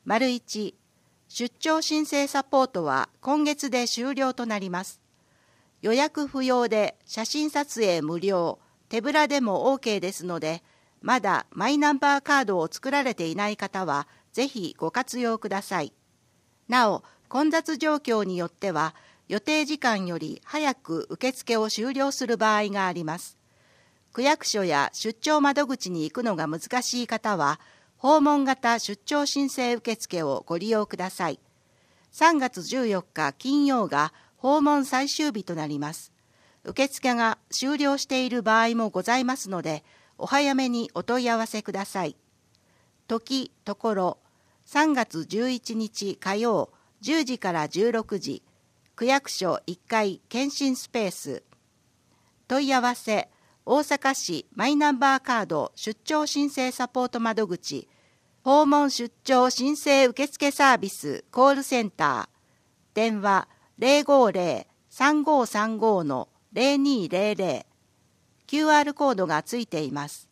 1、出張申請サポートは今月で終了となります。予約不要で写真撮影無料、手ぶらでも OK ですので、まだマイナンバーカードを作られていない方は、ぜひご活用ください。なお、混雑状況によっては、予定時間より早く受付を終了する場合があります。区役所や出張窓口に行くのが難しい方は、訪問型出張申請受付をご利用ください。3月14日金曜が訪問最終日となります。受付が終了している場合もございますので、お早めにお問い合わせください。時、ところ、3月11日火曜10時から16時、区役所1階検診スペース。問い合わせ、大阪市マイナンバーカード出張申請サポート窓口、訪問出張申請受付サービスコールセンター、電話050-3535-0200、QR コードがついています。